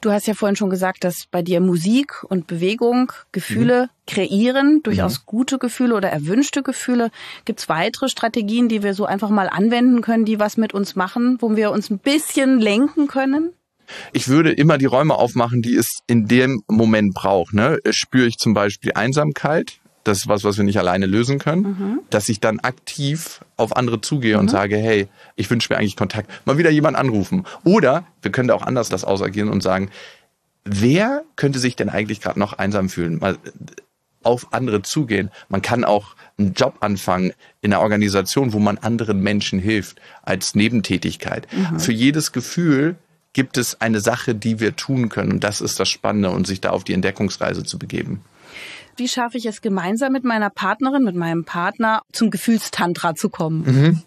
Du hast ja vorhin schon gesagt, dass bei dir Musik und Bewegung Gefühle kreieren, durchaus gute Gefühle oder erwünschte Gefühle. Gibt es weitere Strategien, die wir so einfach mal anwenden können, die was mit uns machen, wo wir uns ein bisschen lenken können? Ich würde immer die Räume aufmachen, die es in dem Moment braucht. Ne? Spüre ich zum Beispiel Einsamkeit, das ist was wir nicht alleine lösen können, dass ich dann aktiv auf andere zugehe und sage, hey, ich wünsche mir eigentlich Kontakt. Mal wieder jemand anrufen. Oder wir können da auch anders das ausagieren und sagen, wer könnte sich denn eigentlich gerade noch einsam fühlen? Mal auf andere zugehen. Man kann auch einen Job anfangen in einer Organisation, wo man anderen Menschen hilft, als Nebentätigkeit. Für jedes Gefühl gibt es eine Sache, die wir tun können. Und das ist das Spannende, und sich da auf die Entdeckungsreise zu begeben. Wie schaffe ich es gemeinsam mit meiner Partnerin, mit meinem Partner zum Gefühlstantra zu kommen?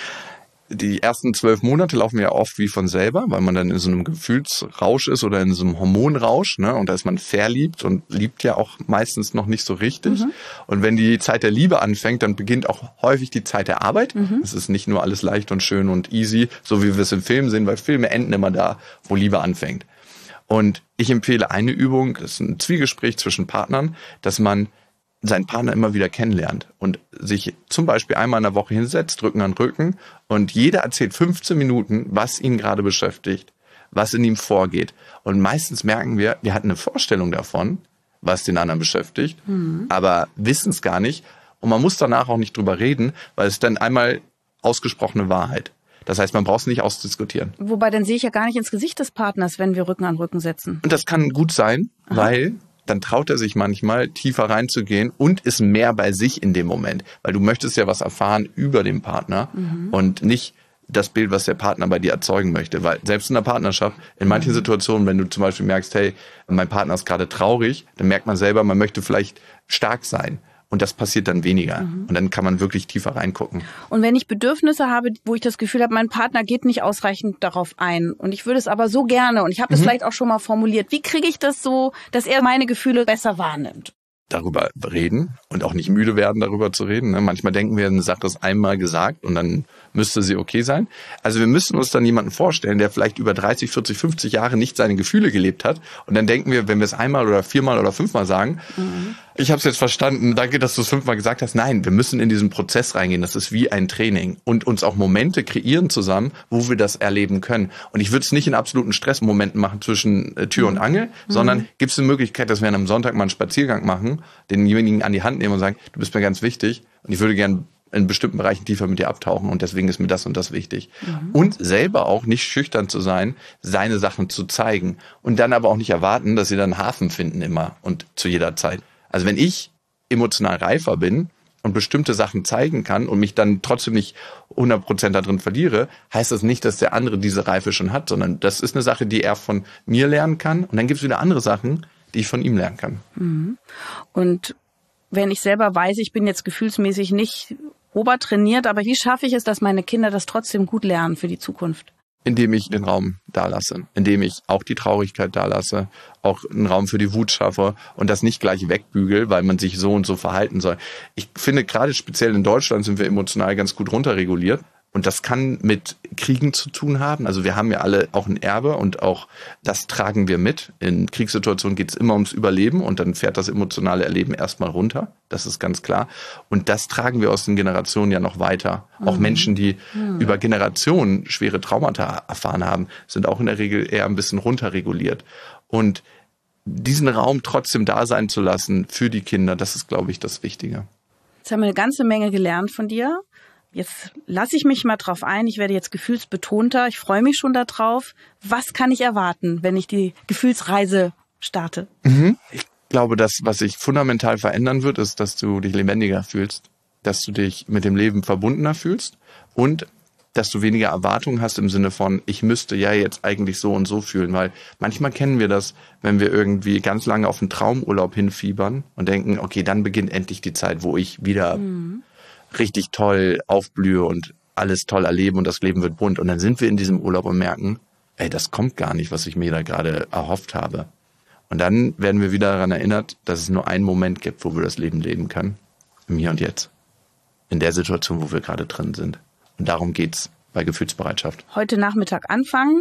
Die ersten 12 Monate laufen ja oft wie von selber, weil man dann in so einem Gefühlsrausch ist oder in so einem Hormonrausch, ne? Und da ist man verliebt und liebt ja auch meistens noch nicht so richtig. Und wenn die Zeit der Liebe anfängt, dann beginnt auch häufig die Zeit der Arbeit. Es ist nicht nur alles leicht und schön und easy, so wie wir es im Film sehen, weil Filme enden immer da, wo Liebe anfängt. Und ich empfehle eine Übung, das ist ein Zwiegespräch zwischen Partnern, dass man seinen Partner immer wieder kennenlernt und sich zum Beispiel einmal in der Woche hinsetzt, Rücken an Rücken, und jeder erzählt 15 Minuten, was ihn gerade beschäftigt, was in ihm vorgeht. Und meistens merken wir hatten eine Vorstellung davon, was den anderen beschäftigt, aber wissen es gar nicht. Und man muss danach auch nicht drüber reden, weil es dann einmal ausgesprochene Wahrheit. Das heißt, man braucht es nicht ausdiskutieren. Wobei, dann sehe ich ja gar nicht ins Gesicht des Partners, wenn wir Rücken an Rücken setzen. Und das kann gut sein, weil dann traut er sich manchmal, tiefer reinzugehen und ist mehr bei sich in dem Moment. Weil du möchtest ja was erfahren über den Partner und nicht das Bild, was der Partner bei dir erzeugen möchte. Weil selbst in der Partnerschaft, in manchen Situationen, wenn du zum Beispiel merkst, hey, mein Partner ist gerade traurig, dann merkt man selber, man möchte vielleicht stark sein. Und das passiert dann weniger. Und dann kann man wirklich tiefer reingucken. Und wenn ich Bedürfnisse habe, wo ich das Gefühl habe, mein Partner geht nicht ausreichend darauf ein und ich würde es aber so gerne, und ich habe das vielleicht auch schon mal formuliert, wie kriege ich das so, dass er meine Gefühle besser wahrnimmt? Darüber reden und auch nicht müde werden, darüber zu reden. Manchmal denken wir, eine Sache ist einmal gesagt und dann müsste sie okay sein. Also wir müssen uns dann jemanden vorstellen, der vielleicht über 30, 40, 50 Jahre nicht seine Gefühle gelebt hat. Und dann denken wir, wenn wir es einmal oder 4-mal oder 5-mal sagen, ich habe es jetzt verstanden, danke, dass du es 5-mal gesagt hast. Nein, wir müssen in diesen Prozess reingehen. Das ist wie ein Training. Und uns auch Momente kreieren zusammen, wo wir das erleben können. Und ich würde es nicht in absoluten Stressmomenten machen zwischen Tür und Angel, sondern gibt es eine Möglichkeit, dass wir an einem Sonntag mal einen Spaziergang machen, denjenigen an die Hand nehmen und sagen, du bist mir ganz wichtig und ich würde gerne in bestimmten Bereichen tiefer mit dir abtauchen und deswegen ist mir das und das wichtig. Und selber auch nicht schüchtern zu sein, seine Sachen zu zeigen und dann aber auch nicht erwarten, dass sie dann einen Hafen finden immer und zu jeder Zeit. Also wenn ich emotional reifer bin und bestimmte Sachen zeigen kann und mich dann trotzdem nicht 100% da drin verliere, heißt das nicht, dass der andere diese Reife schon hat, sondern das ist eine Sache, die er von mir lernen kann und dann gibt es wieder andere Sachen, die ich von ihm lernen kann. Und wenn ich selber weiß, ich bin jetzt gefühlsmäßig nicht obertrainiert, aber wie schaffe ich es, dass meine Kinder das trotzdem gut lernen für die Zukunft? Indem ich den Raum da lasse, indem ich auch die Traurigkeit da lasse, auch einen Raum für die Wut schaffe und das nicht gleich wegbügel, weil man sich so und so verhalten soll. Ich finde, gerade speziell in Deutschland sind wir emotional ganz gut runterreguliert. Und das kann mit Kriegen zu tun haben. Also wir haben ja alle auch ein Erbe und auch das tragen wir mit. In Kriegssituationen geht es immer ums Überleben und dann fährt das emotionale Erleben erstmal runter. Das ist ganz klar. Und das tragen wir aus den Generationen ja noch weiter. Auch Menschen, die über Generationen schwere Traumata erfahren haben, sind auch in der Regel eher ein bisschen runterreguliert. Und diesen Raum trotzdem da sein zu lassen für die Kinder, das ist, glaube ich, das Wichtige. Jetzt haben wir eine ganze Menge gelernt von dir. Jetzt lasse ich mich mal drauf ein. Ich werde jetzt gefühlsbetonter. Ich freue mich schon darauf. Was kann ich erwarten, wenn ich die Gefühlsreise starte? Ich glaube, das, was sich fundamental verändern wird, ist, dass du dich lebendiger fühlst, dass du dich mit dem Leben verbundener fühlst und dass du weniger Erwartungen hast im Sinne von, ich müsste ja jetzt eigentlich so und so fühlen, weil manchmal kennen wir das, wenn wir irgendwie ganz lange auf einen Traumurlaub hinfiebern und denken, okay, dann beginnt endlich die Zeit, wo ich wieder richtig toll aufblühe und alles toll erleben und das Leben wird bunt. Und dann sind wir in diesem Urlaub und merken, ey, das kommt gar nicht, was ich mir da gerade erhofft habe. Und dann werden wir wieder daran erinnert, dass es nur einen Moment gibt, wo wir das Leben leben können. Im Hier und Jetzt. In der Situation, wo wir gerade drin sind. Und darum geht's bei Gefühlsbereitschaft. Heute Nachmittag anfangen,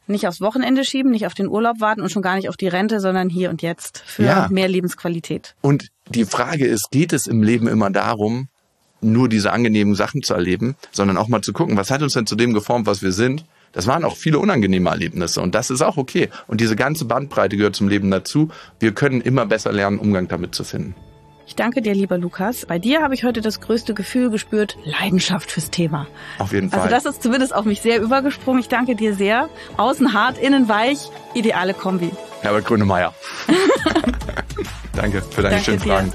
Nicht aufs Wochenende schieben, nicht auf den Urlaub warten und schon gar nicht auf die Rente, sondern hier und jetzt für mehr Lebensqualität. Und die Frage ist, geht es im Leben immer darum, nur diese angenehmen Sachen zu erleben, sondern auch mal zu gucken, was hat uns denn zu dem geformt, was wir sind? Das waren auch viele unangenehme Erlebnisse und das ist auch okay. Und diese ganze Bandbreite gehört zum Leben dazu. Wir können immer besser lernen, Umgang damit zu finden. Ich danke dir, lieber Lukas. Bei dir habe ich heute das größte Gefühl gespürt, Leidenschaft fürs Thema. Auf jeden Fall. Also das ist zumindest auf mich sehr übergesprungen. Ich danke dir sehr. Außen hart, innen weich, ideale Kombi. Herbert Grönemeyer. Danke für deine schönen Fragen.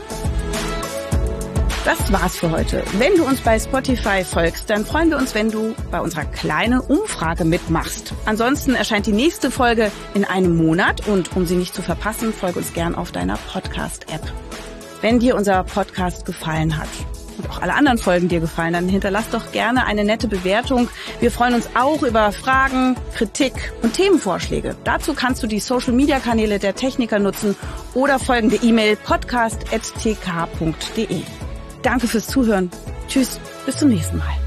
Das war's für heute. Wenn du uns bei Spotify folgst, dann freuen wir uns, wenn du bei unserer kleinen Umfrage mitmachst. Ansonsten erscheint die nächste Folge in einem Monat und um sie nicht zu verpassen, folge uns gern auf deiner Podcast-App. Wenn dir unser Podcast gefallen hat und auch alle anderen Folgen dir gefallen, dann hinterlass doch gerne eine nette Bewertung. Wir freuen uns auch über Fragen, Kritik und Themenvorschläge. Dazu kannst du die Social-Media-Kanäle der Techniker nutzen oder folgende E-Mail podcast@tk.de. Danke fürs Zuhören. Tschüss, bis zum nächsten Mal.